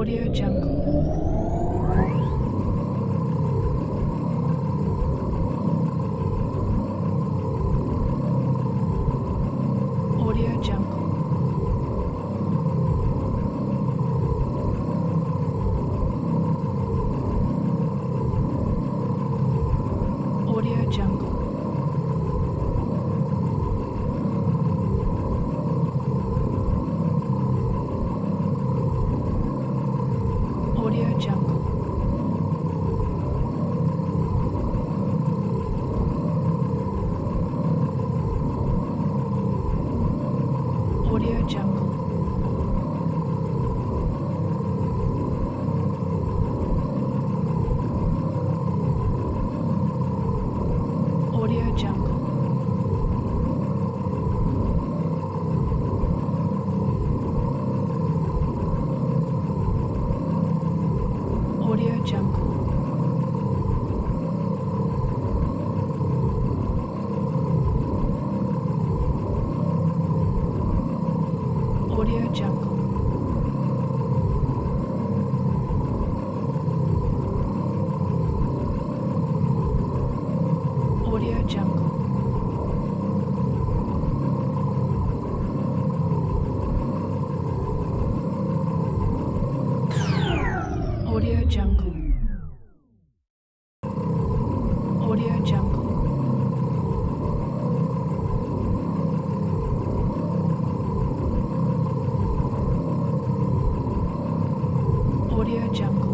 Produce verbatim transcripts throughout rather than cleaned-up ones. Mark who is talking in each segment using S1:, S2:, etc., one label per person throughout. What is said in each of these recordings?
S1: Audio Jungle. Audio Jungle. Audio Jungle. Audio Jungle. Audio Jungle. Audio Jungle. Audio Jungle. Audio Jungle. Audio Jungle. Audio Jungle. Audio Jungle. Audio Jungle.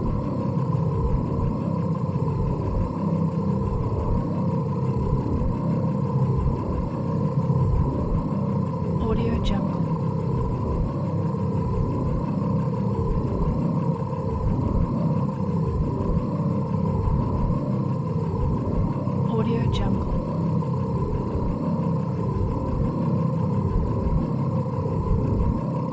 S1: Audio Jungle. Audio Jungle.